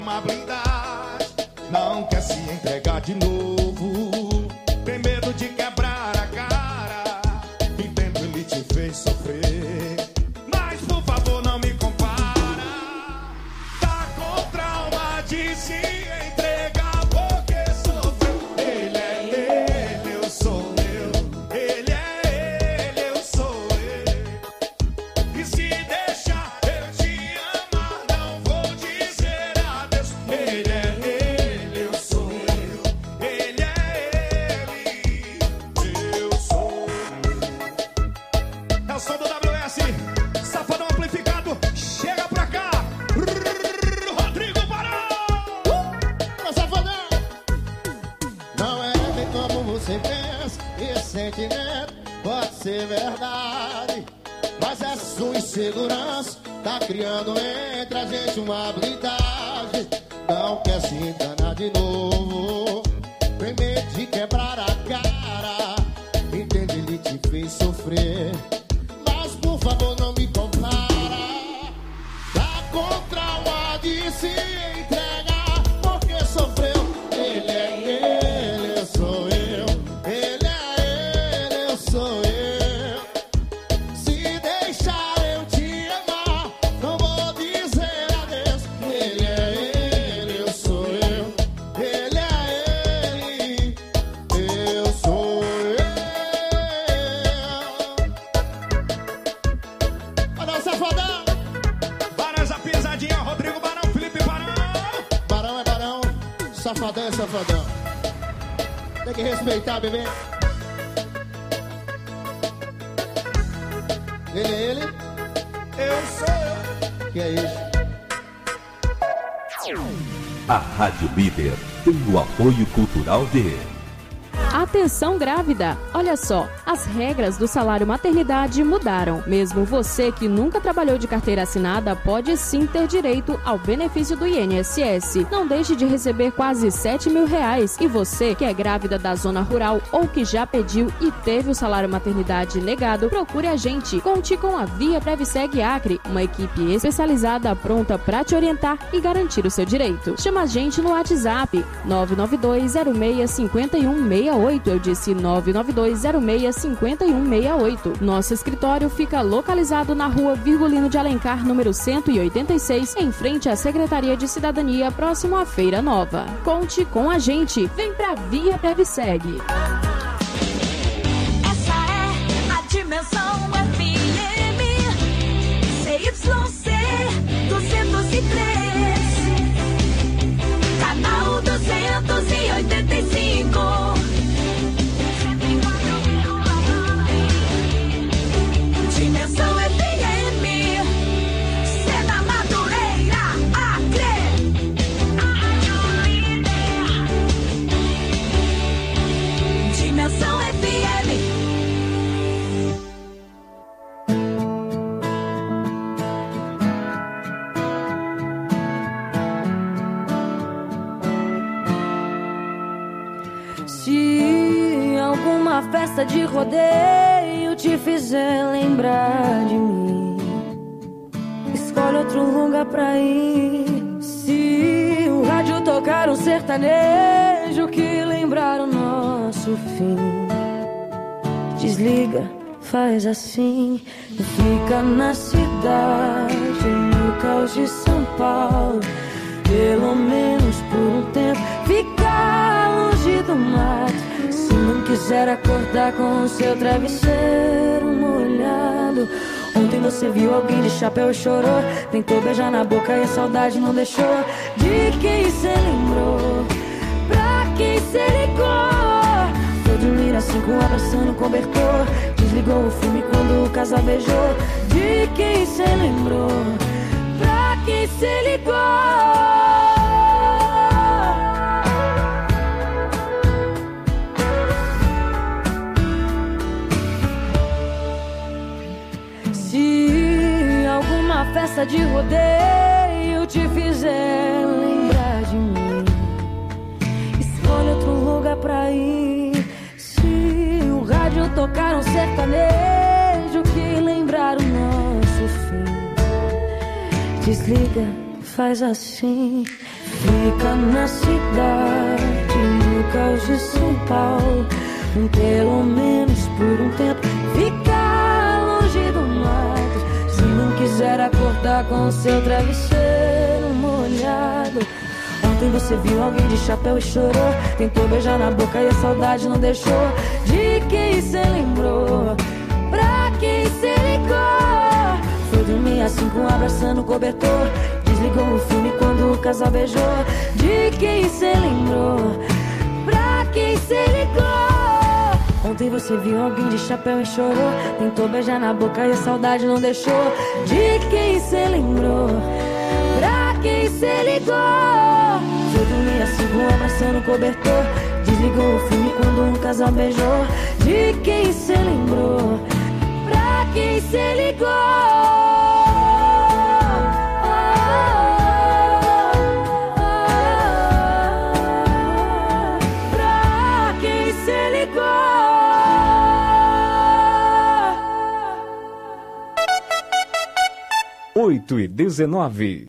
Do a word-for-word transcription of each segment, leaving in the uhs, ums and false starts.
Uma blindagem, não quer se entregar de novo. Tem medo de quebrar a cara. Entendo, ele te fez sofrer. Mas por favor não me compara. Tá com trauma de se entregar porque sofreu. Ele é ele, eu sou eu. Ele é ele, eu sou eu. E se deixar eu te amar, não vou dizer adeus. Ele é ele, eu sou eu. Ele é ele, eu sou eu. É o som do W S, Safadão amplificado. Chega pra cá, Rodrigo Barão. Ô, Safadão! Não é bem como você pensa. Esse sentimento pode ser verdade, mas é sua insegurança tá criando entre a gente uma blindagem. Não quer se enganar de novo. Tem medo de quebrar a cara. Entende, ele te fez sofrer. Mas por favor não me compara. Tá com trauma de se entregar porque sofreu. Ele é ele, eu sou eu. Ele é ele, eu sou eu. Se deixar eu te amar, não vou dizer adeus. Ele é ele, eu sou eu. Ele é ele, eu sou eu. Olha o Safadão! Barão, essa pisadinha, Rodrigo Barão, Felipe Barão. Barão é barão, Safadão é safadão. Tem que respeitar, bebê. Ele é ele, Eu sou eu. que é isso? A Rádio Líder tem o apoio cultural de... Atenção grávida! Olha só, as regras do salário maternidade mudaram. Mesmo você que nunca trabalhou de carteira assinada pode sim ter direito ao benefício do I N S S. Não deixe de receber quase sete mil reais. E você que é grávida da zona rural ou que já pediu e teve o salário maternidade negado, procure a gente. Conte com a Via Previseg Acre, uma equipe especializada pronta para te orientar e garantir o seu direito. Chama a gente no WhatsApp nove nove dois zero seis cinco um seis oito. Eu disse nove nove dois zero seis cinco um seis oito. Nosso escritório fica localizado na rua Virgulino de Alencar, número cento e oitenta e seis, em frente à Secretaria de Cidadania, próximo à Feira Nova. Conte com a gente. Vem pra Via Previseg. Essa é a Dimensão F M C Y C duzentos e três, canal duzentos e oitenta e cinco. Dimensão F M, Sena Madureira, Acre. Dimensão F M. Se alguma festa de rodeio te fizer lembrar de mim, escolhe outro lugar pra ir. Se o rádio tocar um sertanejo que lembrar o nosso fim, desliga, faz assim. Fica na cidade, no caos de São Paulo, pelo menos por um tempo. Fica longe do mato. Se não quiser acordar com o seu travesseiro molhado. Ontem você viu alguém de chapéu e chorou, tentou beijar na boca e a saudade não deixou. De quem cê lembrou? Pra quem cê ligou? Foi dormir às cinco abraçando o cobertor, desligou o filme quando o casal beijou. De quem cê lembrou? Pra quem cê ligou? Se alguma festa de rodeio te fizer lembrar de mim, escolhe outro lugar pra ir. Se o rádio tocar um sertanejo que lembrar o nosso fim, desliga, faz assim. fica na cidade, no caos de São Paulo, pelo menos por um tempo, ficar longe do mar. Se não quiser acordar com o seu travesseiro molhado. Ontem você viu alguém de chapéu e chorou, tentou beijar na boca e a saudade não deixou. De quem cê lembrou? Pra quem cê ligou? Foi dormir às cinco abraçando o cobertor, desligou o filme quando o casal beijou. De quem cê lembrou? Pra quem cê ligou? Ontem você viu alguém de chapéu e chorou, tentou beijar na boca e a saudade não deixou. De quem cê lembrou? Pra quem cê ligou? Foi dormir às cinco abraçando o cobertor, desligou o filme quando um casal beijou. De quem cê lembrou? Pra quem cê ligou? Pra quem cê ligou? Oito e dezenove.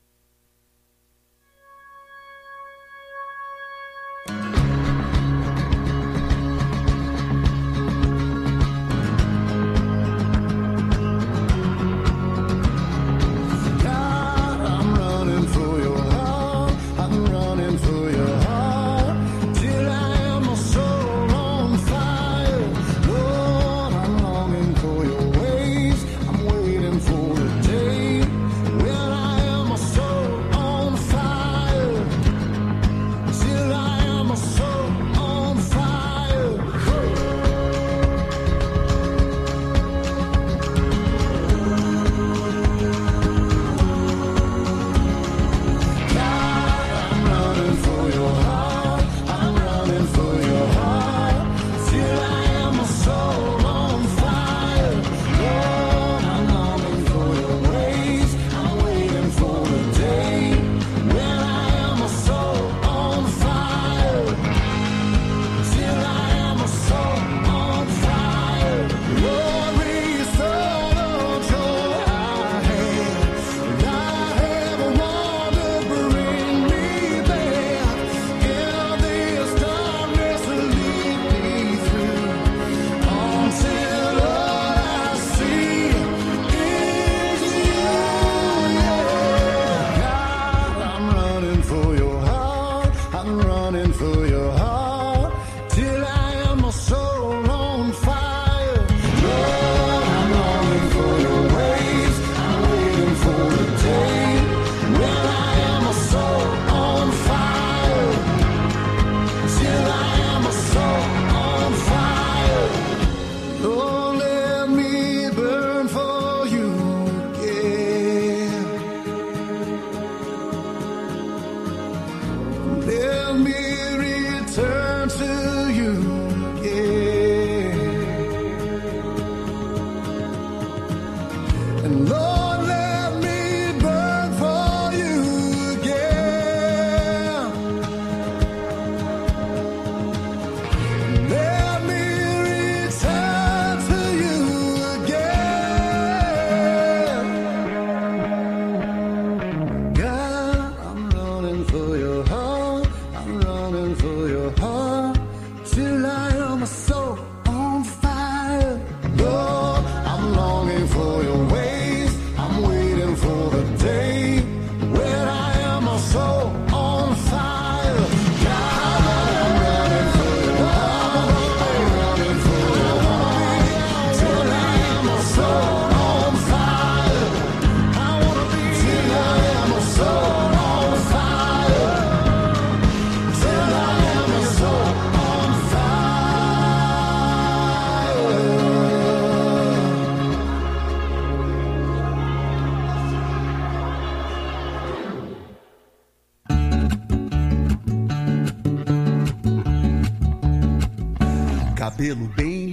Cabelo bem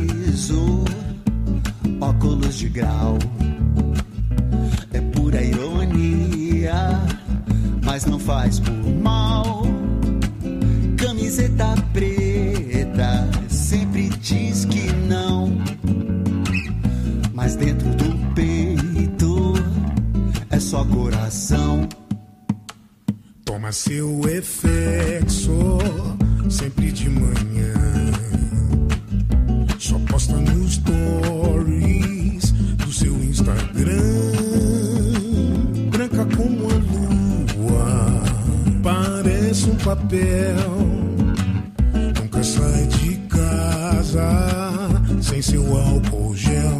liso, óculos de grau. É pura ironia, mas não faz por mal. Camiseta preta, sempre diz que não, mas dentro do peito é só coração. Toma mas seu efeito sempre de manhã. Só posta nos stories do seu Instagram. Branca como a lua, parece um papel. Nunca sai de casa sem seu álcool gel.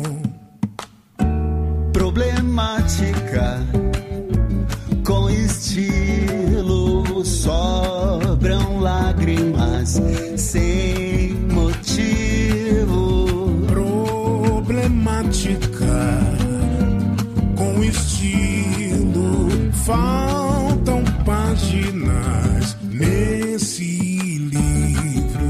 Problemática, com estilo, sobram lágrimas sem motivo. Problemática, com estilo, faltam páginas nesse livro.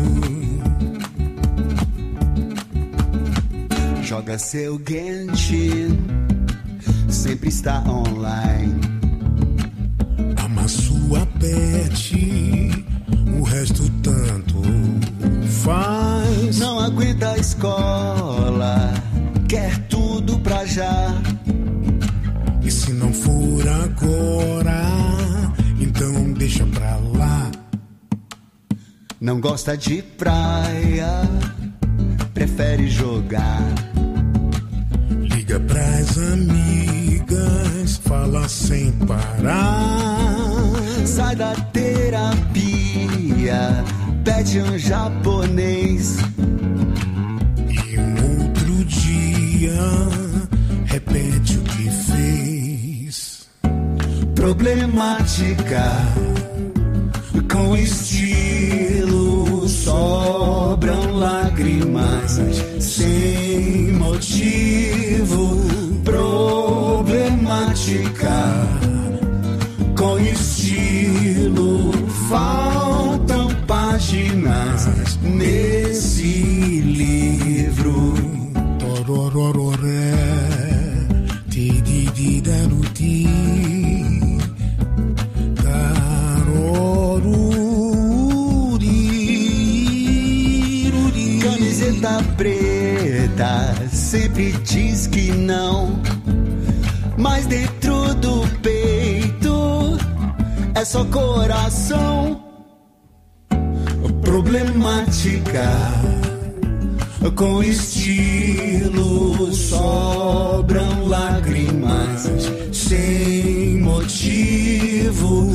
Joga seu Genshin, sempre está online. Ama sua pet, o resto tanto faz. Não aguenta a escola, quer tudo pra já. E se não for agora, então deixa pra lá. Não gosta de praia, prefere jogar. Liga pras amigas, fala sem parar. Sai da terapia, pede um japonês. E um outro dia, repete o que fez. Problemática, com estilo, sobram lágrimas sem motivo. Problemática, com estilo, faltam páginas nesse livro. Tororororé, tidididaruti, taroruri. Camiseta preta, sempre diz que não, mas dentro do peito é só coração. Problemática, com estilo, sobram lágrimas sem motivo.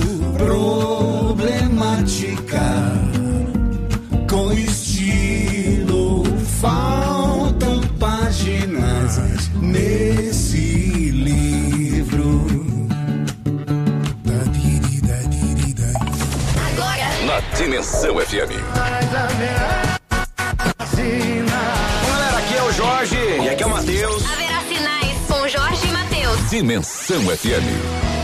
Problemática, com estilo, faltam páginas nesse livro. Na Dimensão F M. Galera, aqui é o Jorge e aqui é o Matheus. Haverá sinais com Jorge e Matheus. Dimensão F M.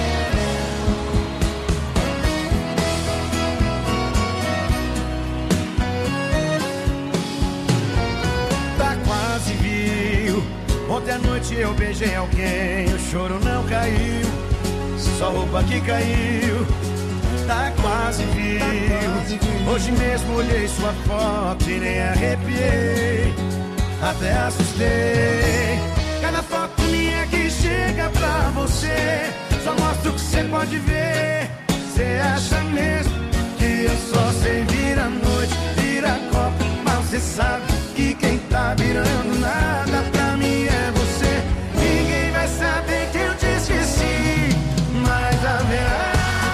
Tá quase viu. Ontem à noite eu beijei alguém, o choro não caiu, só roupa que caiu. Tá quase viu. Hoje mesmo olhei sua foto e nem arrepiei, até assustei. Cada foto minha que chega pra você só mostra o que você pode ver. Você acha mesmo que eu só sei virar noite, virar copo, mas você sabe que quem tá virando nada pra mim é você. Ninguém vai saber que eu te esqueci, mas haverá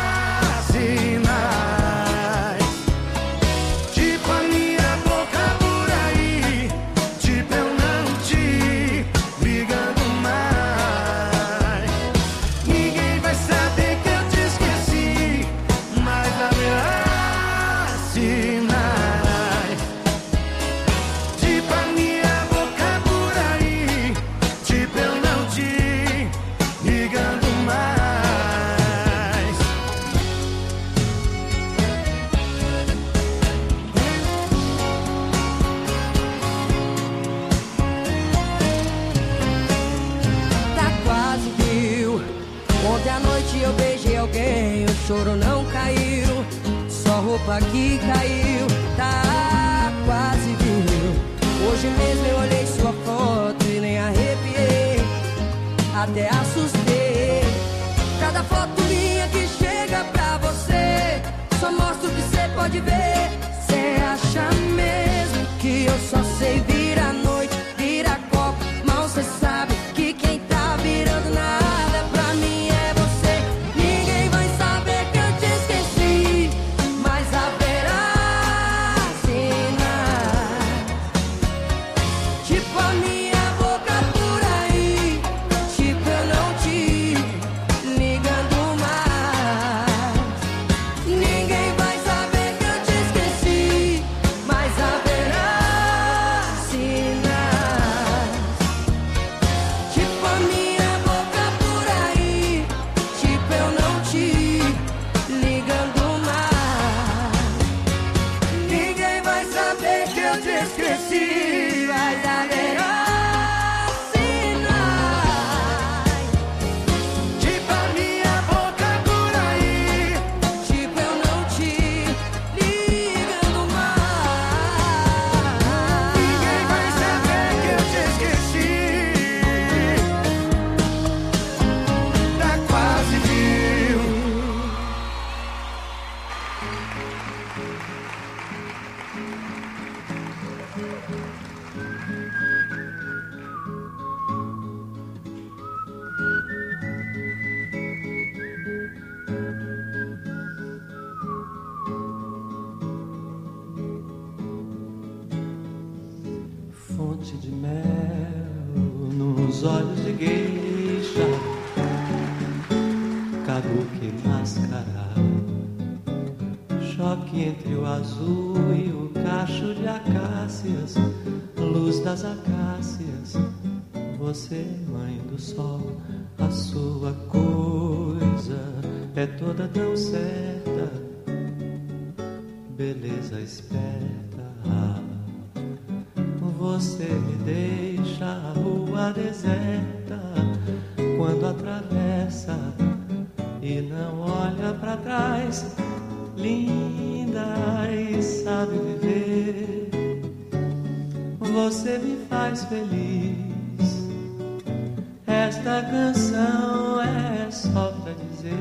sinais, tipo a minha boca por aí, tipo eu não te ligando mais. Ninguém vai saber que eu te esqueci, mas haverá sinais, tipo a minha boca por aí, tipo eu não te ligando mais. Tá quase viu. Ontem à noite eu beijei alguém, o choro não caiu, só roupa que caiu. Tá quase viu. Hoje mesmo eu olhei sua foto e nem arrepiei, até assustei. Cada foto minha que chega pra você pode ver. Cê acha mesmo que eu só sei virar noite, virar copo? Mal cê sabe que quem tá virando nada pra mim é você. Ninguém vai saber que eu te esqueci, mas haverá sinais, tipo a minha boca por aí, tipo eu não te ligando mais. Ninguém vai saber que eu te esqueci, mas haverá sinais, tipo a minha boca por aí, tipo eu não te ligando mais. Ninguém vai saber que eu te esqueci, mas haverá sinais, tipo a minha boca por aí, tipo eu não te ligando mais. Ninguém vai saber que eu te esqueci, tá quase viu. Fonte de mel nos olhos de geisha, kabuki mascarado, choque entre o azul e o cacho de acácias, luz das acácias. Você, mãe do sol, a sua coisa é toda tão certa, beleza esperta. Você me deixa a rua deserta quando atravessa e não olha pra trás, linda e sabe viver. Você me faz feliz, esta canção é só pra dizer.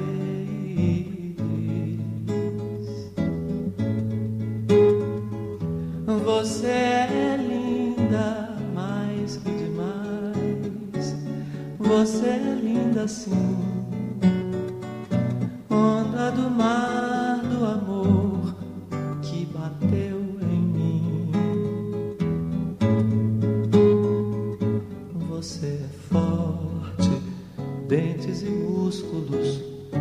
Você é linda mais que demais, você é linda assim, onda do mar do amor que bateu em mim. Você é forte, dentes e músculos,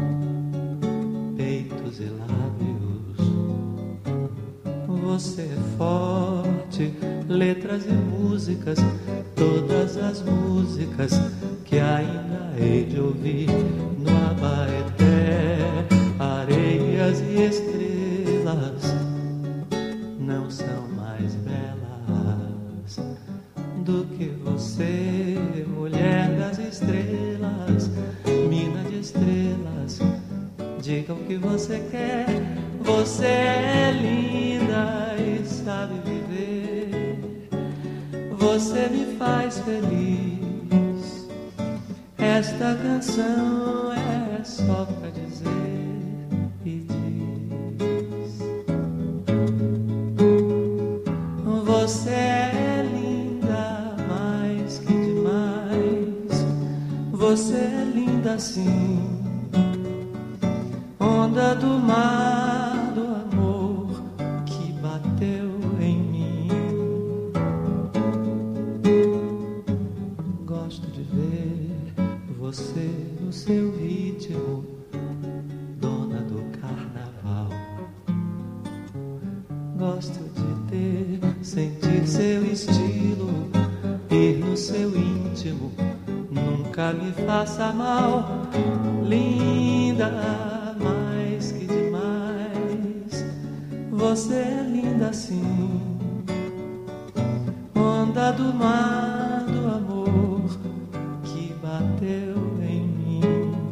peitos e lábios. Você é forte, letras e músicas, todas as músicas que ainda hei de ouvir no Abaeté. Areias e estrelas não são mais belas do que você, mulher das estrelas, mina de estrelas. Diga o que você quer, você é linda e sabe viver. Você me faz feliz, esta canção é só pra dizer e diz. Você é linda mais que demais, você é linda assim, onda do mar do amor que bateu em mim. Gosto de ver você no seu ritmo, dona do carnaval. Gosto de ter, sentir seu estilo, ir no seu íntimo, nunca me faça mal, linda mais que demais. Você é linda assim, onda do mar do amor que bateu em mim.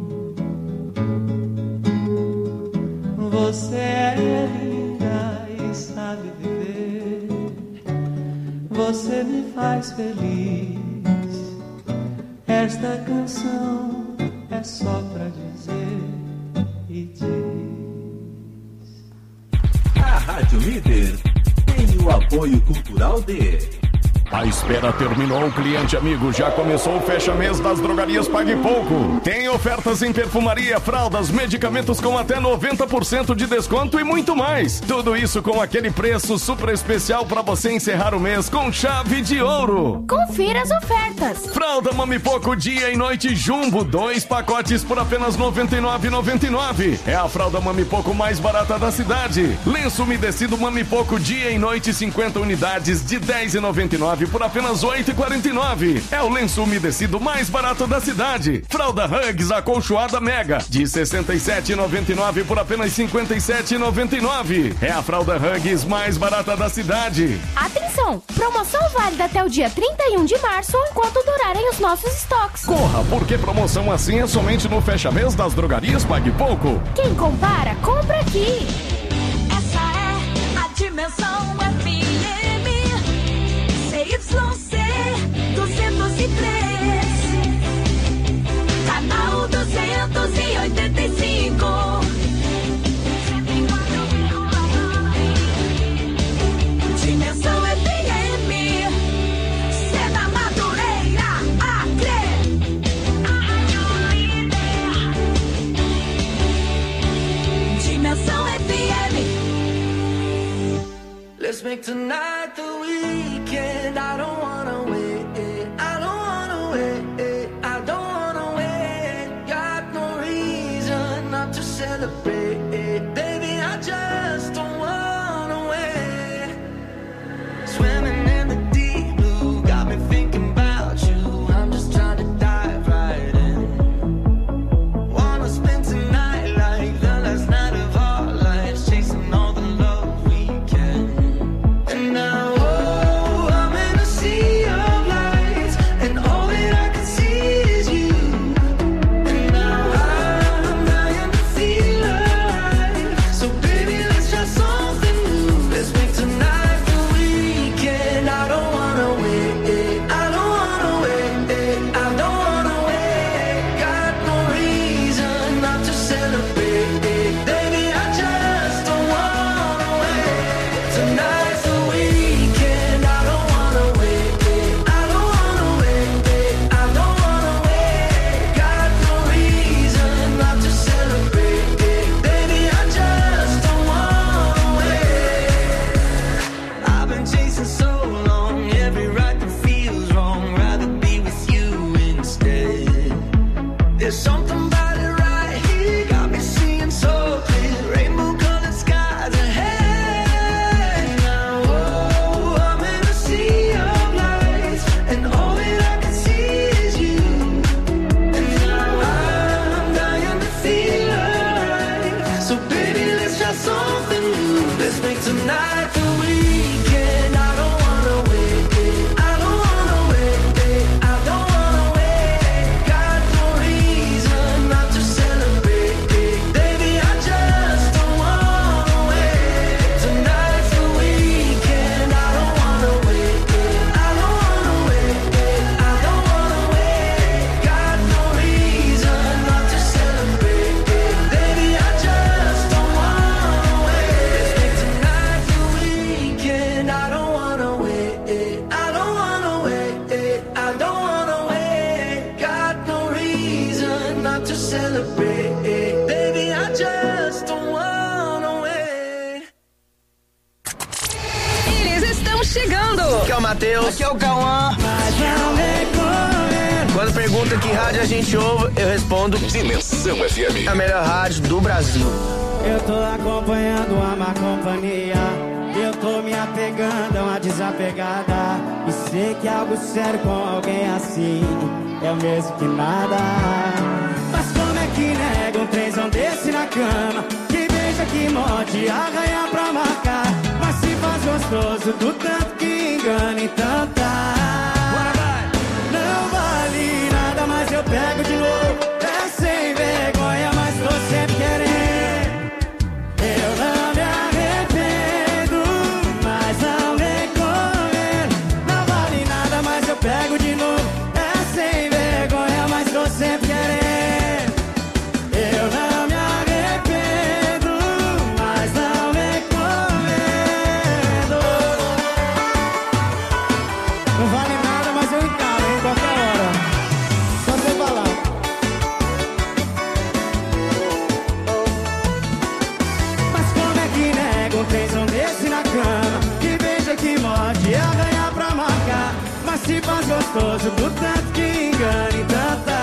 Você é linda e sabe viver, você me faz feliz. Esta canção é só pra dizer e diz. A Rádio Líder tem o apoio cultural de... A espera terminou, cliente amigo, já começou o fecha-mês das drogarias Pague Pouco. Tem ofertas em perfumaria, fraldas, medicamentos com até noventa por cento de desconto e muito mais. Tudo isso com aquele preço super especial para você encerrar o mês com chave de ouro. Confira as ofertas. Fralda Mami Pouco dia e noite Jumbo, dois pacotes por apenas noventa e nove reais e noventa e nove centavos. É a fralda Mami Pouco mais barata da cidade. Lenço umedecido Mami Pouco dia e noite cinquenta unidades de dez reais e noventa e nove centavos por apenas oito reais e quarenta e nove centavos. É o lenço umedecido mais barato da cidade. Fralda Hugs acolchoada Mega de sessenta e sete reais e noventa e nove centavos por apenas cinquenta e sete reais e noventa e nove centavos. É a fralda Hugs mais barata da cidade. Atenção! Promoção válida até o dia trinta e um de março ou enquanto durarem os nossos estoques. Corra, porque promoção assim é somente no fecha-mês das drogarias Pague Pouco. Quem compara, compra aqui. Essa é a Dimensão F M C Y C duzentos e três, canal duzentos e oitenta e cinco. Dimensão F M, cê da Madureira, Acre. Dimensão F M. Let's make tonight the weekend. I don't wanna wait. I don't wanna wait. I don't wanna wait. Got no reason not to celebrate. Baby, I just don't wanna wait. Swimming in the deep blue got me thinking about you. I'm just trying to dive right in. Wanna spend tonight like the last night of our lives, chasing all the love we can. And now, oh, I'm in a sea of lights, and all that I can see is you. And now I'm dying to feel alive. So baby, let's try something new. Let's make tonight the weekend. I don't wanna wait. I don't wanna wait. I don't wanna wait. Got no reason not to celebrate. Baby, I just don't wanna wait. Tonight's the weekend. I don't wanna wait. I don't wanna wait. I don't wanna wait. Got no reason not to celebrate. Baby, I just don't wanna wait. I've been chasing so long, every right that feels wrong. Rather be with you instead. There's something about it right here, got me seeing so clear. Rainbow colored skies ahead. Now, oh, I'm in a sea of lights, and all that I can see is you. And now I'm dying to feel alive. So baby, let's try something new. Let's make tonight the weekend. I don't wanna wait. I don't wanna wait. I don't wanna wait. Got no reason not to celebrate. Baby, I just don't wanna wait. Tonight's the weekend. I don't wanna wait. I don't wanna wait. I don't wanna wait. Got no reason not to celebrate. Baby, I just don't wanna wait. Let's make tonight the weekend. I don't wanna wait. I don't wanna wait. I don't wanna wait. Got no reason not to celebrate. Baby, I just don't wanna wait. Eles estão chegando. Aqui é o Matheus. Aqui é o Cauã. Quando pergunta que rádio a gente ouve, eu respondo Dimensão F M. a melhor rádio do Brasil. Eu tô acompanhando a má companhia. Eu tô me apegando a uma desapegada. E sei que algo sério com alguém assim é o mesmo que nada. Mas como é que nega um trenzão desse na cama? Que beija, que morde, arranha pra marcar. Mas se faz gostoso do tanto que engana, então tá. Não vale nada, mas eu pego de novo. É sem vergonha, mas tô sempre querendo. Eu não me arrependo, mas não recomendo. Não vale nada, mas eu pego de novo. É sem vergonha, mas tô sempre querendo. Eu não me arrependo, mas não recomendo. gostoso do tanto que engana e tanta.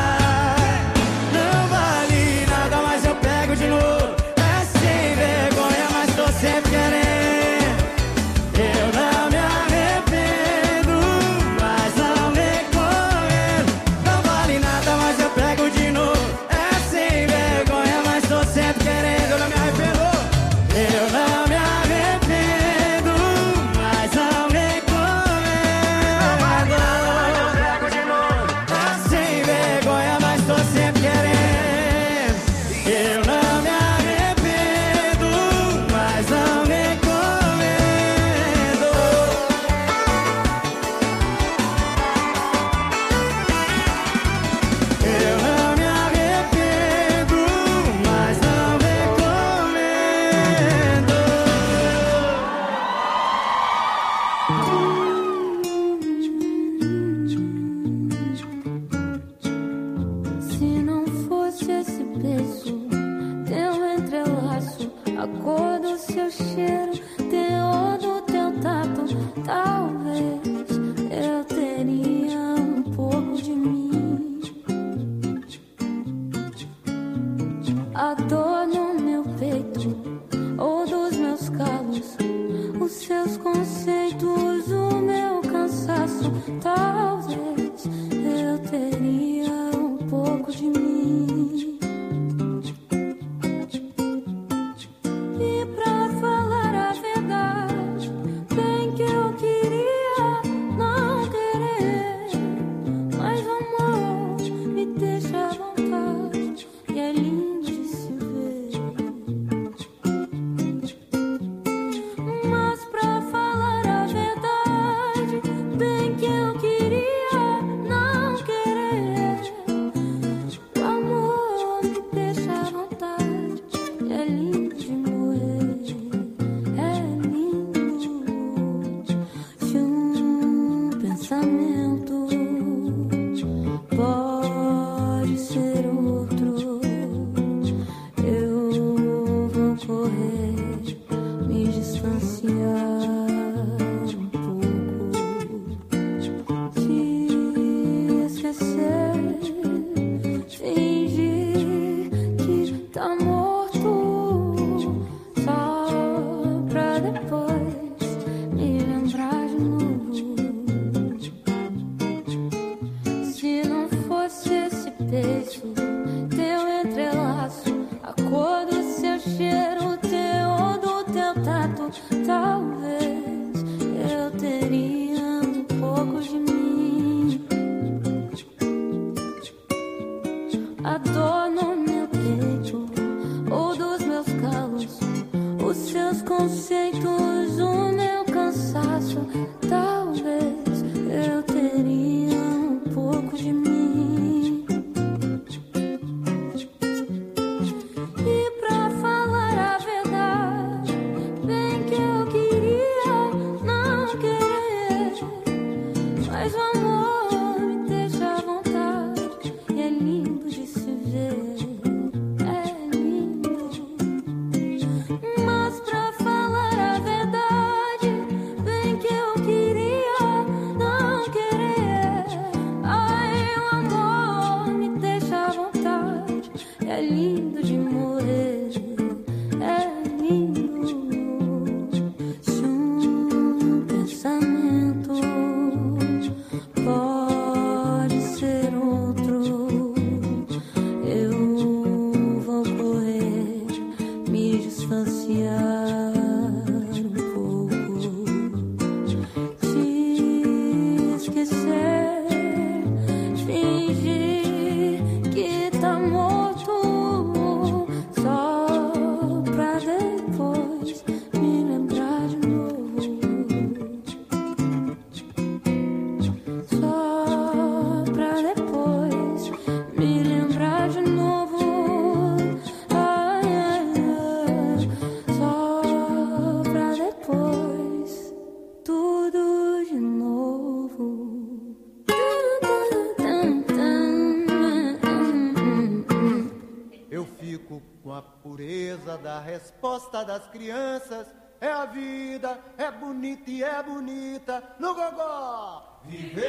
Não vale nada, mas eu pego de novo. É sem vergonha, mas tô sempre querendo. Eu não me arrependo, mas não recomendo. Não vale nada, mas eu pego de novo. É sem vergonha, mas tô sempre querendo. Eu não me arrependo, eu não me arrependo, mas não recomendo. Não vale nada, mas eu pego de novo. É sem vergonha, mas tô sempre querendo. Eu não me arrependo, mas não recomendo. Eu não me arrependo, mas não recomendo. Se não fosse esse beijo, teu entrelaço, a cor do seu cheiro, teor do teu tato, talvez eu teria um pouco de mim. A dor no meu peito ou dos meus calos, os seus conceitos, o meu cansaço, talvez eu teria um pouco de mim. E pra falar a verdade, bem que eu queria não querer, mas o amor me deixa à vontade e é lindo de se ver. Mas pra falar a verdade, bem que eu queria não querer, o amor me deixa à vontade e é lindo de morrer. É lindo se um pensamento pode ser outro. Eu vou correr, me distanciar um pouco, te esquecer, fingir que tá morto, só pra depois me lembrar de novo. Se não fosse esse beijo, teu entrelaço, a cor do seu cheiro, o teor do teu tato, talvez eu teria um pouco de mim. A dor no meu peito ou dos meus calos, os seus conceitos, o meu cansaço, talvez eu teria um pouco de mim. E pra falar a verdade, bem que eu queria não querer, mas o amor me deixa à vontade e é lindo de se ver. É lindo. Mas pra falar a verdade, bem que eu queria não querer, ai, o amor me deixa à vontade e é lindo de morrer. É lindo se um pensamento pode ser outro. Eu vou correr, me distanciar um pouco, te esquecer, fingir que tá morto, só pra depois me lembrar de novo. Só pra depois me lembrar de novo. Ai, ai, ai. Só pra depois tudo de novo. Eu fico com a pureza da resposta das crianças é a vida, é bonita e é bonita no gogó. Viver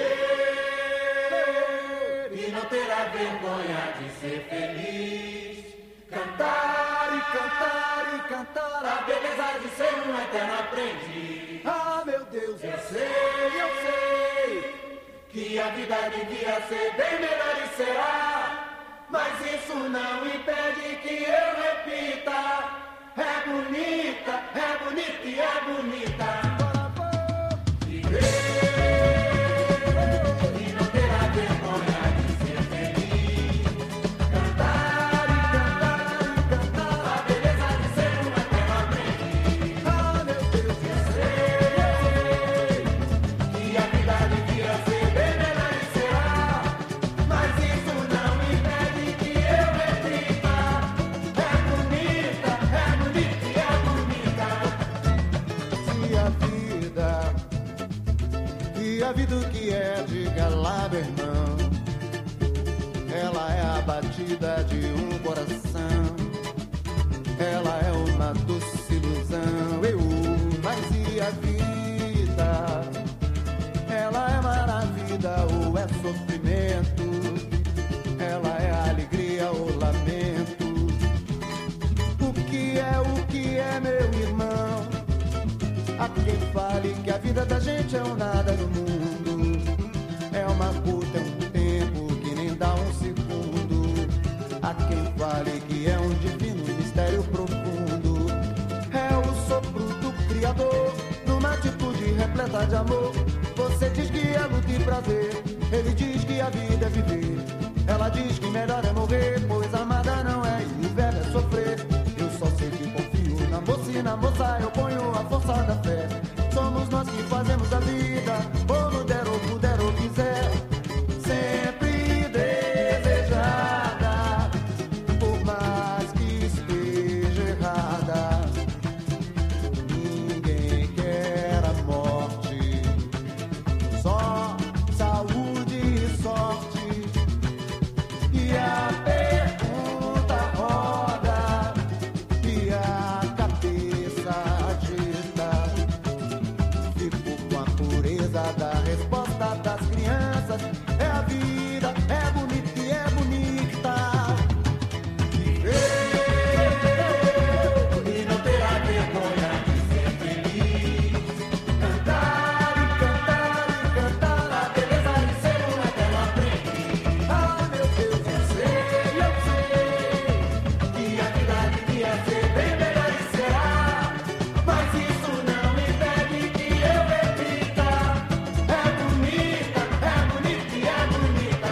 e não ter a vergonha de ser feliz. Cantar e cantar e cantar a beleza de ser um eterno aprendiz. Ah, meu Deus, eu sei, eu sei que a vida devia ser bem melhor e será. Mas isso não impede que eu repita. É bonita, é bonita e é bonita. Viver e não ter a vergonha de ser feliz. Cantar e cantar e cantar a beleza de ser um eterno aprendiz. Ah, meu Deus, eu sei que a vida devia ser bem melhor e será. Mas isso não impede que eu repita. É bonita, é bonita e é bonita. Se a vida, e a vida o que é, diga lá, meu irmão. Ela é a batida de um coração. Ela é uma doce ilusão. Eu, mas e a vida? Ela é maravilha ou é sofrimento? Ela é alegria ou lamento? O que é, o que é, meu irmão? Há quem fale que a vida da gente é um nada no mundo. É uma puta, é um tempo que nem dá um segundo. Há quem fale que é um divino mistério profundo. É o sopro do Criador numa atitude repleta de amor. Você diz que é luta e prazer, ele diz que a vida é viver. Ela diz que melhor é morrer, pois amada não é e o velho é sofrer. Eu só sei que confio na moça e na moça eu ponho a força da fé. Somos nós que fazemos a vida, ou no der ou puder ou quiser. Sempre desejada, por mais que esteja errada. Ninguém quer a morte, só saúde e sorte. E a pergunta roda e a cabeça agita. Fico com a pureza da resposta das crianças. É a vida, é bonita e é bonita. Viver e não ter a vergonha de ser feliz. Cantar e cantar e cantar a beleza de ser um eterno aprendiz. Ah, meu Deus, eu sei, eu sei que a vida devia ser bem melhor e será. Mas isso não impede que eu repita. É bonita, é bonita e é bonita.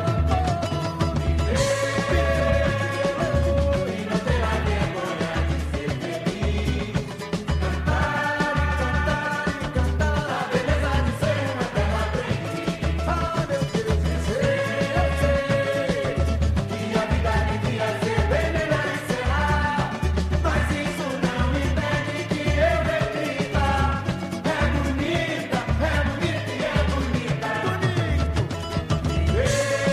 Viver e não ter a vergonha de ser feliz. Cantar e cantar e cantar a beleza de ser um eterno aprendiz. Ah, meu Deus, eu sei, eu sei que a vida devia ser bem melhor e será. Mas isso não impede que eu repita. É bonita, é bonita e é bonita. Bonito. Viver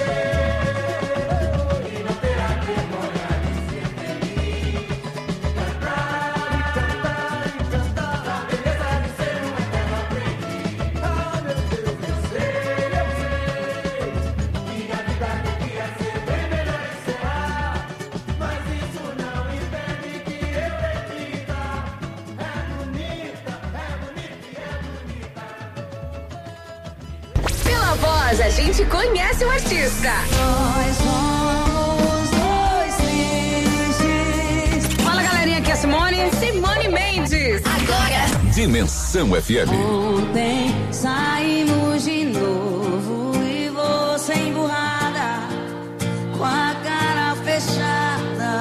e não ter a vergonha de ser feliz. Cantar e cantar e cantar a beleza de ser um eterno aprendiz. Ah, meu Deus, eu sei, eu sei que a vida devia ser bem melhor e será. Mas isso não impede que eu repita. É bonita, é bonita e é bonita. Pela voz, a gente conhece o artista. Nós somos dois tristes. Fala, galerinha, aqui é a Simone. Simone Mendes. Agora. Dimensão F M. Ontem saímos de novo e você emburrada, com a cara fechada.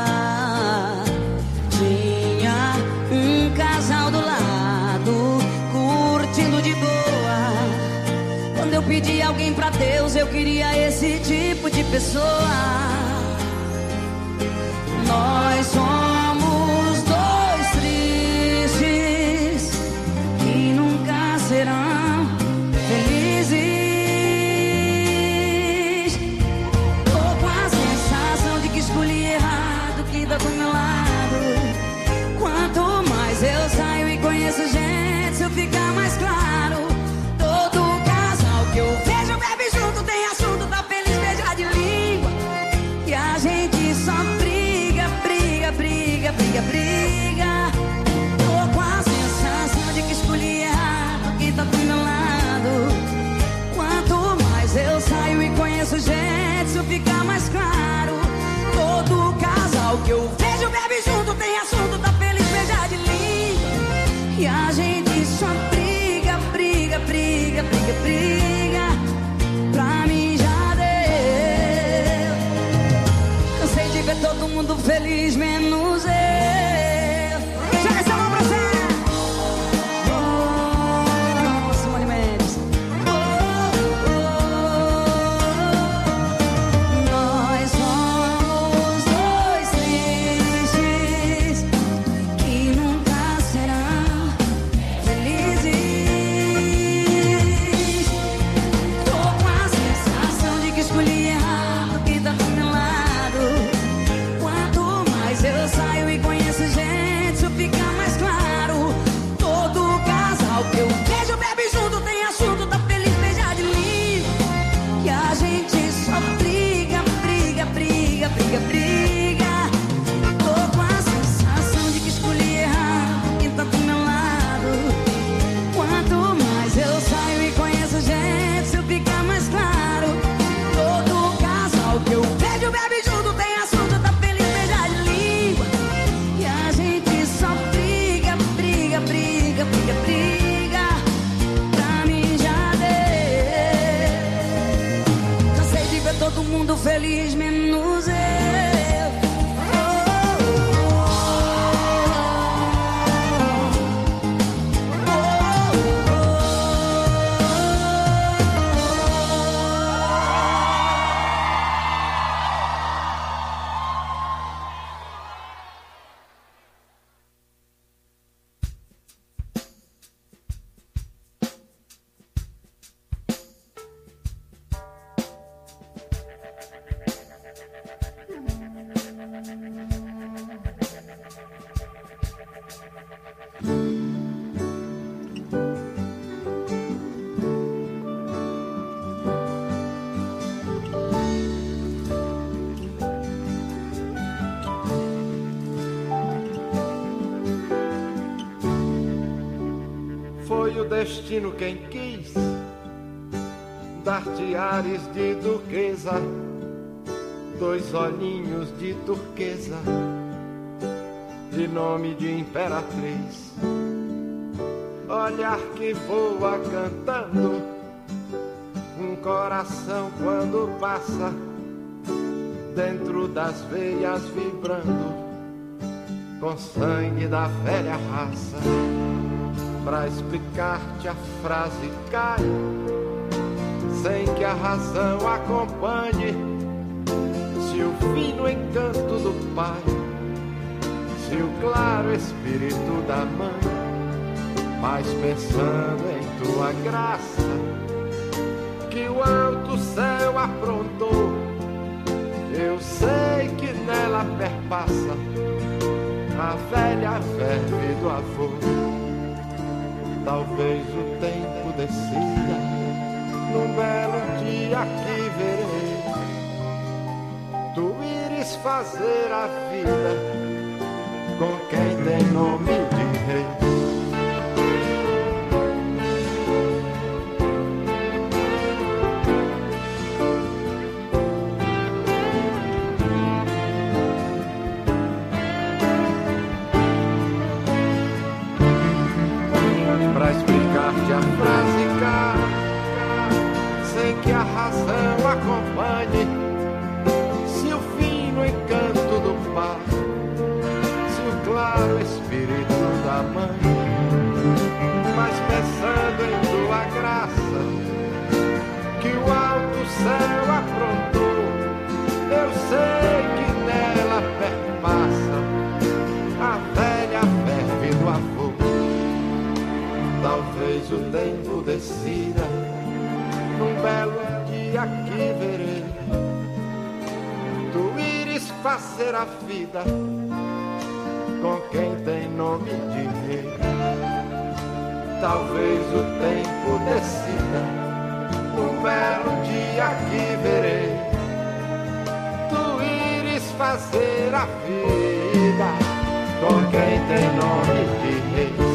Tinha um casal do lado, curtindo de boa. Quando eu pedi alguém pra Deus, eu queria esse tipo de pessoa. Nós somos dois tristes que nunca serão felizes. Tô com a sensação de que escolhi errado quem tá do meu lado. Quanto mais eu saio e conheço E a gente só briga, briga, briga, briga, briga. Pra mim já deu. Cansei de ver todo mundo feliz, menos eu. Joga essa mão pra você. Oh, Simone Mendes. Oh, oh, oh. Nós somos dois tristes que nunca serão felizes. Tô com a sensação de que escolhi errado que tá do meu lado. Quanto mais eu saio e conheço gente, isso fica mais claro. Todo casal que eu vejo bebe junto, tem assunto, tá feliz, beija de mim. E a gente só briga, briga, briga, briga, briga. Tô com a sensação de que escolhi errado quem tá do meu lado. Quanto mais eu saio e conheço gente, isso fica mais claro. Todo casal que eu vejo bebe junto, tem assunto, tá feliz, beija de língua. E a gente só briga, briga, briga, briga, briga. Pra mim já deu. Cansei de ver todo mundo feliz, menos eu. Foi o destino quem quis dar-te ares de duquesa, dois olhinhos de turquesa e nome de imperatriz. Olhar que voa cantando, um coração quando passa dentro das veias vibrando, com sangue da velha raça. Pra explicar-te a frase cai, sem que a razão acompanhe. Se o fino encanto do pai, se o claro espírito da mãe, mas pensando em tua graça, que o alto céu aprontou, eu sei que nela perpassa a velha verve do avô. Talvez o tempo decida, num belo dia que verei, tu ires fazer a vida com quem tem nome de rei. Pra explicar-te a frase cá, sem que a razão acompanhe. Se o fino encanto do pai, se o claro espírito da mãe, mas pensando em tua graça, que o alto céu aprontou, eu sei que nela perpassa a velha verve do avô. Talvez o tempo decida, num belo dia que verei, tu ires fazer a vida com quem tem nome de rei. Talvez o tempo decida, num belo dia que verei, tu ires fazer a vida com quem tem nome de rei.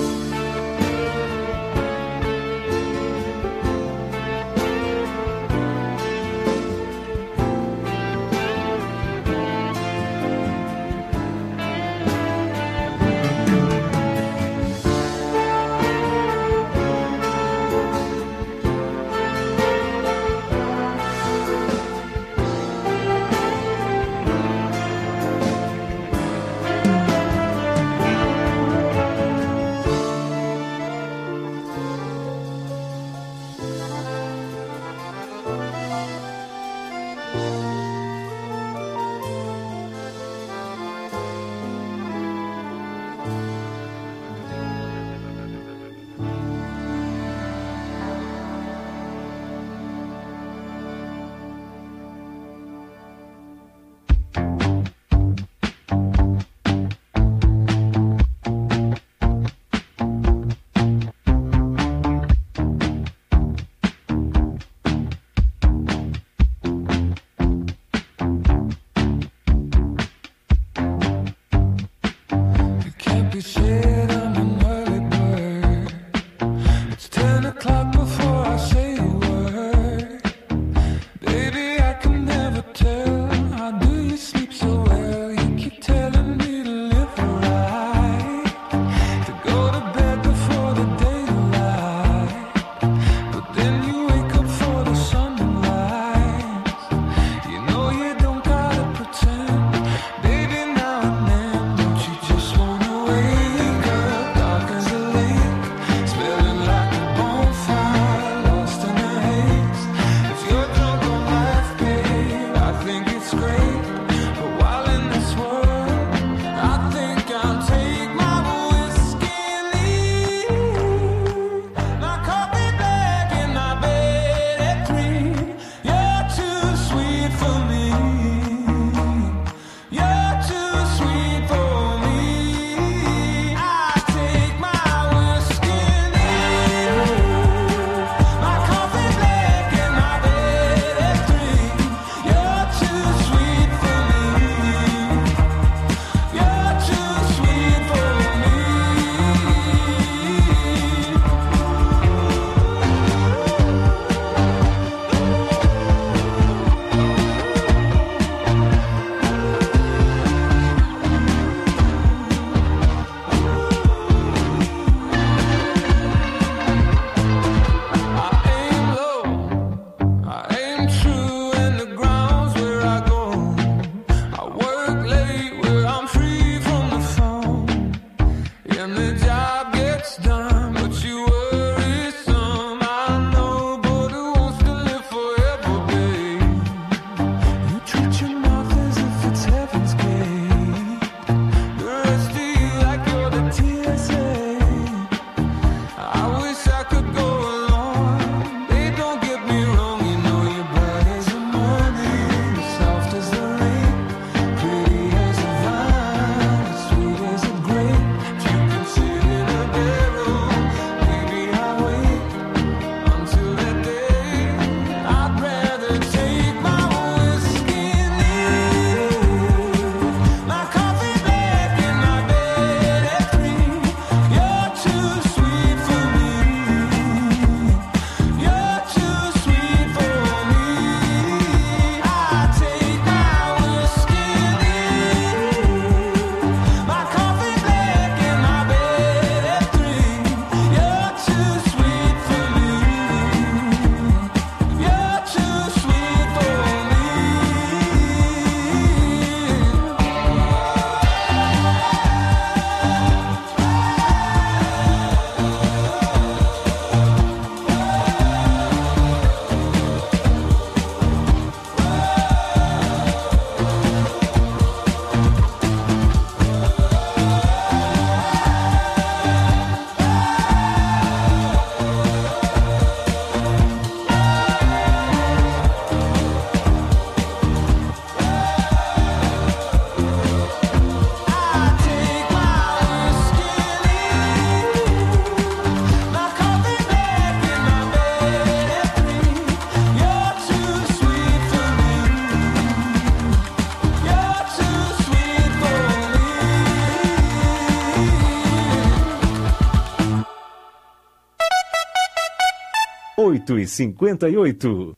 oito e cinquenta e oito.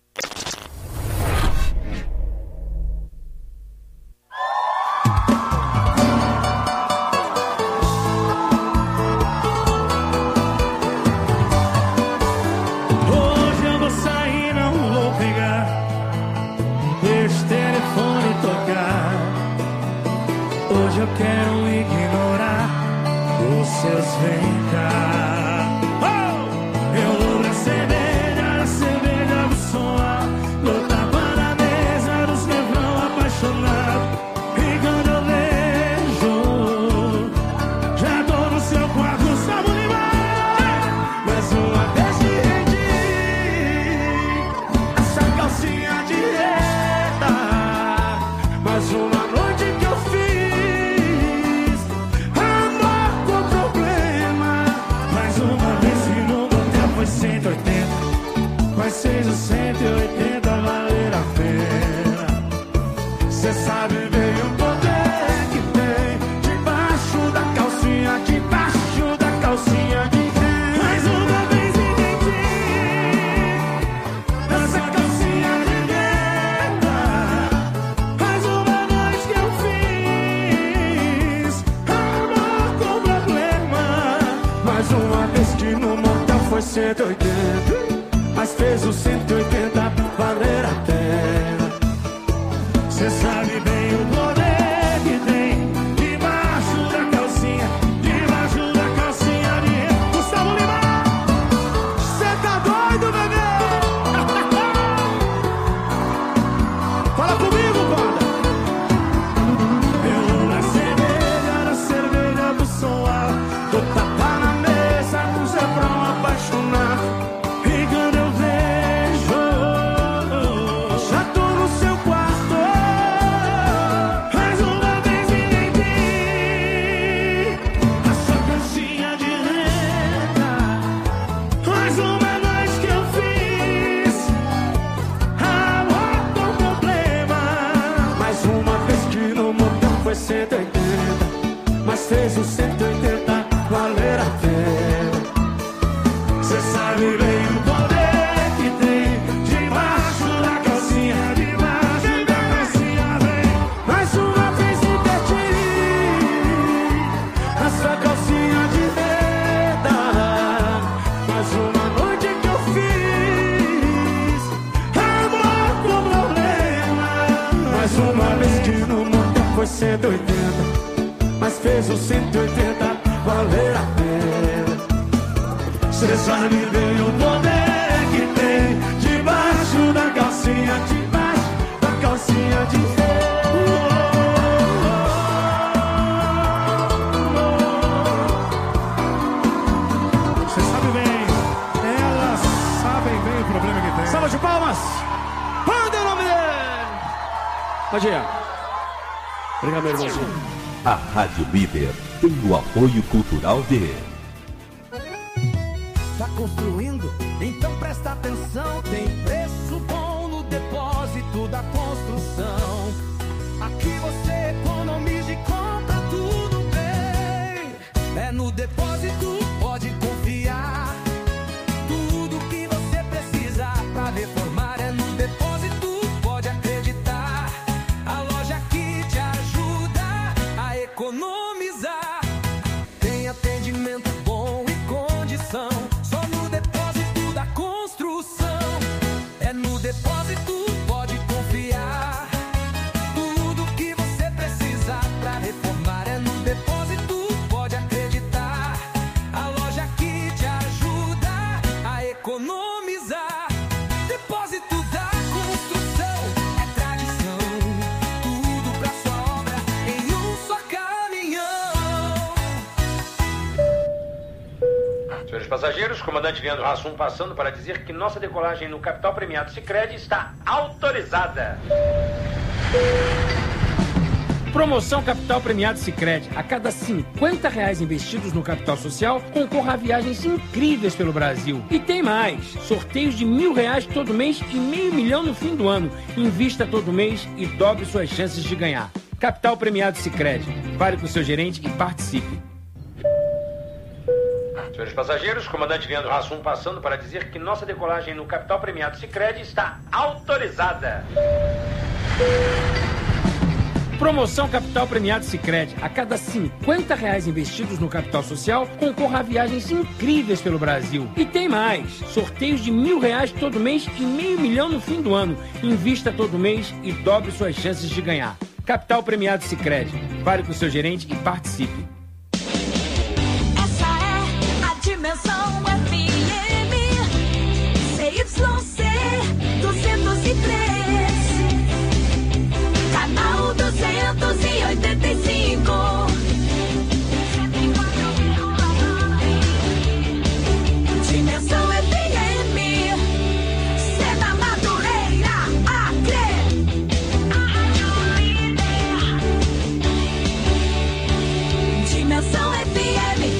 Eu quero ignorar os seus vem cá. Oh! Eu vou na cerveja, na cerveja do som, no tapa na mesa dos nevrão apaixonado. E quando eu vejo, já tô no seu quarto, sabe limar. Mais uma vez te rendi, essa calcinha de reta. Mais uma noite que eu fiz. cento e oitenta, mas seja cento e oitenta valer a pena. Cê sabe bem o poder que tem debaixo da calcinha, debaixo da calcinha de quem? Mais uma vez entendi essa calcinha de gueta. Mais uma noite que eu fiz amor com problema. Mais uma vez que no motel foi cento e oitenta, mas fez o cento e oitenta valer a pena. Cê sabe bem o poder que tem debaixo da calcinha, debaixo da calcinha de Gustavo Lima. Cê tá doido, bebê? Fala comigo, banda. Eu na cerveja, na cerveja do som alto, tô tapa na mesa, com zebrão apaixonado. E quando eu vejo, já tô no seu quarto. Mais uma vez entendi a sua calcinha de renda. Mais uma noite que eu fiz amor com problema. Mais uma vez que no motel foi cento e oitenta, mas fez o cento e oitenta valer a pena. Cê sabe bem o poder que tem debaixo da calcinha, debaixo da calcinha vem. Mais uma vez me perdi essa calcinha de renda. Mais uma noite que eu fiz amor com problema. Mais uma vez que no motel foi cento e oitenta, mas fez o cento e oitenta valer a pena. Cê sabe bem o poder que tem debaixo da calcinha, debaixo da calcinha de Cê sabe bem, elas sabem bem o problema que tem. Salva de palmas! Manda o nome dele! Pode ir. Obrigado, meu irmãozinho. A Rádio Líder tem o apoio cultural de... Tá construindo? Então presta atenção. Tem preço bom no depósito da construção. Aqui você economiza e compra tudo bem. É no depósito, pode confiar. Tudo que você precisa pra reformar é no depósito, pode acreditar. A loja que te ajuda a economizar. Tem atendimento bom e condição. É no depósito, pode confiar. Tudo que você precisa pra reformar é no depósito, pode acreditar. A loja que te ajuda a economizar. Depósito da construção é tradição. Tudo pra sua obra em um só caminhão. Senhores passageiros, comandante Leandro Hassum passando para dizer que nossa decolagem no Capital Premiado Sicredi está autorizada. Promoção Capital Premiado Sicredi. A cada cinquenta reais investidos no capital social, concorra a viagens incríveis pelo Brasil. E tem mais. Sorteios de mil reais todo mês e meio milhão no fim do ano. Invista todo mês e dobre suas chances de ganhar. Capital Premiado Sicredi. Fale com o seu gerente e participe. Senhores passageiros, comandante Leandro Hassum passando para dizer que nossa decolagem no capital premiado Sicredi está autorizada. Promoção Capital Premiado Sicredi. A cada cinquenta reais investidos no capital social, concorra a viagens incríveis pelo Brasil. E tem mais. Sorteios de mil reais todo mês e meio milhão no fim do ano. Invista todo mês e dobre suas chances de ganhar. Capital Premiado Sicredi. Fale com o seu gerente e participe. Essa é a Dimensão F M. C Y C duzentos e três. Canal duzentos e oitenta e cinco. Dimensão F M. Cena Madureira, Acre. Dimensão F M.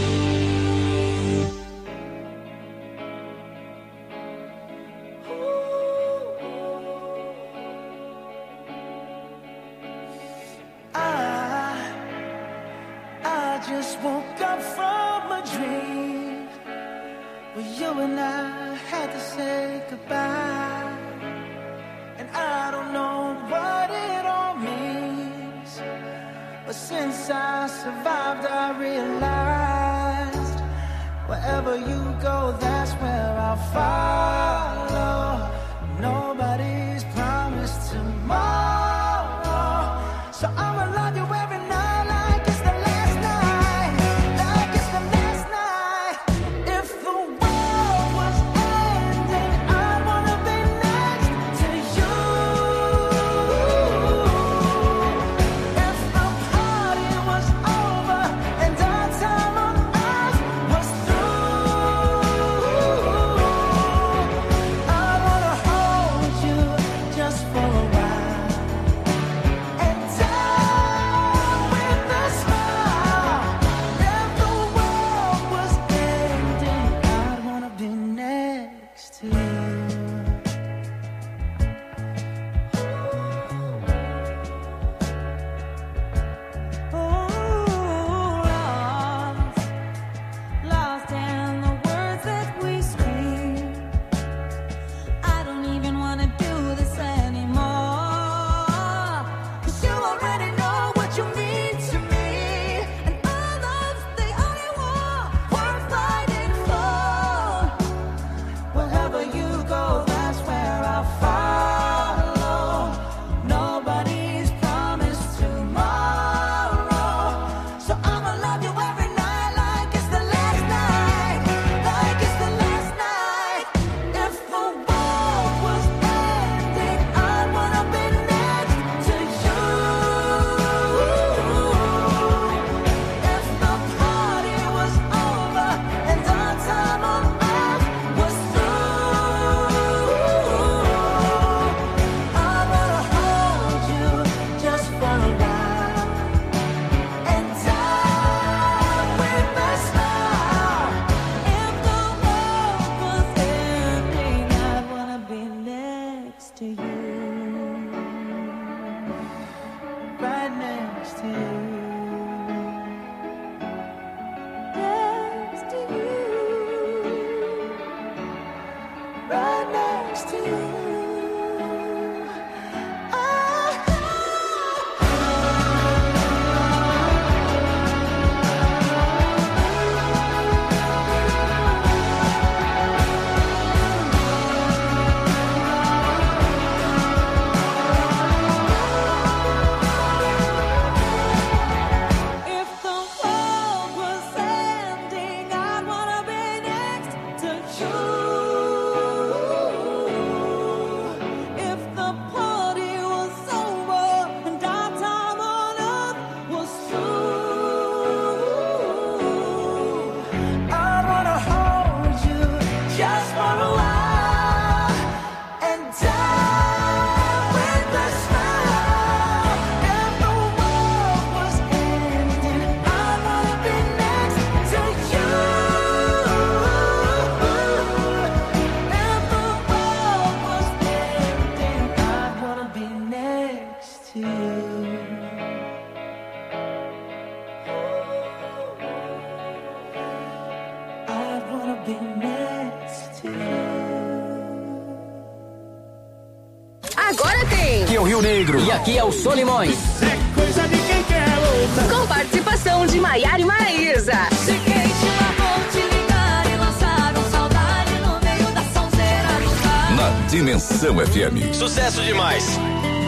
I just woke up from a dream where you and I had to say goodbye. And I don't know what it all means, but since I survived I realized wherever you go, that's where I'll follow. Nobody's promised tomorrow, so I'ma love you every night. I be next to Agora tem Aqui é o Rio Negro e aqui é o Solimões. É coisa de quem quer luta. Com participação de Maiara e Maraísa. Se quem te largou te ligar e lançaram saudade no meio da sonzeira do bar. Na Dimensão F M. Sucesso demais.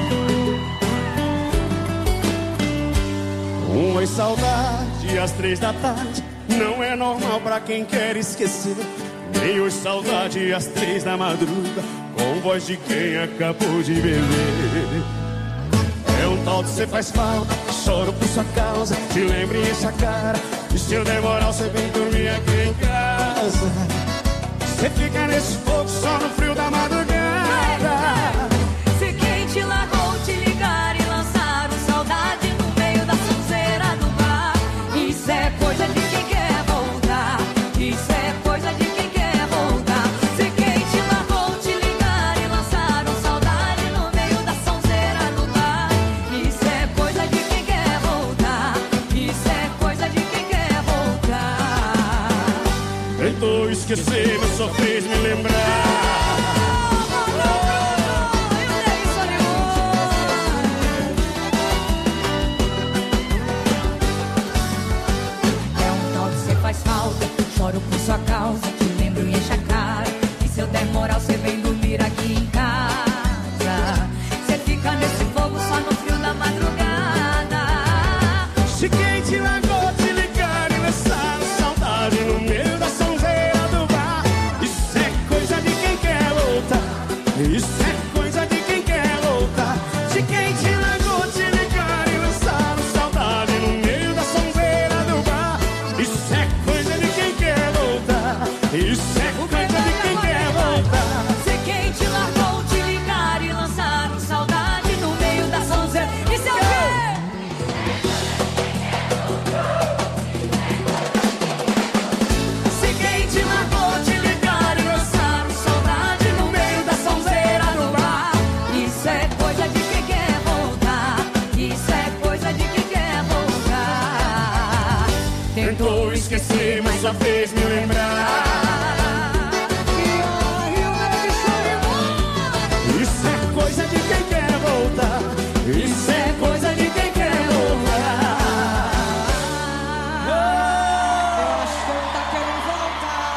Uma saudade às três da tarde não é normal pra quem quer esquecer. Nem hoje saudade às três da madruga, com voz de quem acabou de beber. É um tal de cê faz falta, choro por sua causa, te lembre e enche a cara. E se eu demorar você vem dormir aqui em casa. Cê fica nesse fogo só no frio da madrugada. Se quem te largou te ligar e lançaram saudade no meio da sonzeira do bar. Isso é coisa de quem quer voltar. Isso é coisa de quem quer voltar. Se quem te largou te ligar e lançaram saudade no meio da sonzeira do bar. Isso é coisa de quem quer voltar. Isso é coisa de quem quer voltar. Tentou esquecer, mas só fez me lembrar. Faz falta, choro por sua causa, te lembro e enche a cara. E se eu der moral, você vem dormir aqui em casa. Você fica nesse fogo só no frio da madrugada. Se quem te largou te ligar e lançar saudade no meio da sonzeira do bar. Isso é coisa de quem quer lutar. Isso é coisa de quem quer lutar. Se quem te largou te ligar e lançar saudade no meio da sonzeira do bar. Isso é coisa de quem quer voltar. Isso é coisa de quem quer voltar. Se quem te largou te ligar e lançaram saudade no meio da sonzeira. Isso é o quê? Se quem te largou te ligar e lançaram saudade no meio da sonzeira do bar. Isso é coisa de quem quer voltar. Isso é coisa de quem quer voltar. Tentou esquecer, mas só fez me lembrar. Isso é coisa de quem quer voltar. Isso é coisa de quem quer voltar. Eu acho que ele tá querendo voltar,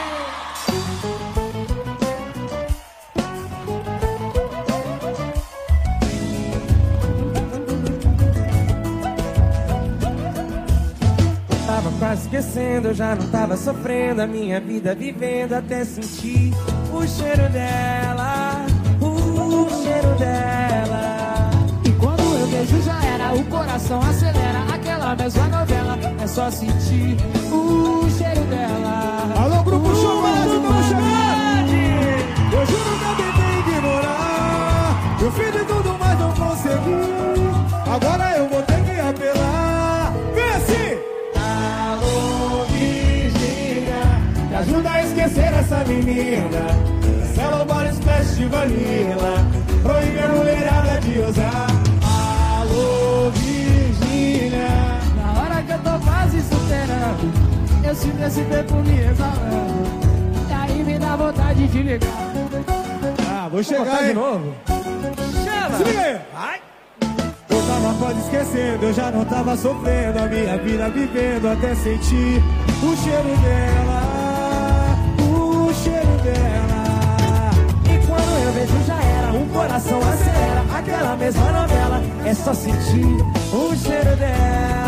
viu? Tava quase esquecendo, eu já não tava sofrendo a minha vida vivendo até sentir o cheiro dela, o cheiro dela. E quando eu vejo já era, o coração acelera, aquela mesma novela, é só sentir o cheiro dela. Alô, grupo Chumado, estamos chegando! Eu juro que eu tentei ignorar. Eu fiz de tudo, mas não consegui. Agora eu vou ter que apelar. Vem assim! Alô, Virgínia, me ajuda a esquecer essa menina. Cancela o body splash de vanilla, proíbe a mulherada de usar. Alô, Virgínia, na hora que eu tô quase superando, eu sinto esse tempo me exalando. E aí me dá vontade de ligar. Ah, vou chegar aí. De novo. Chama! Se liga aí. Ai. Eu tava quase esquecendo, eu já não tava sofrendo a minha vida vivendo até sentir o cheiro dela, o cheiro dela. E quando eu vejo já era, o coração acelera, aquela mesma novela, é só sentir o cheiro dela.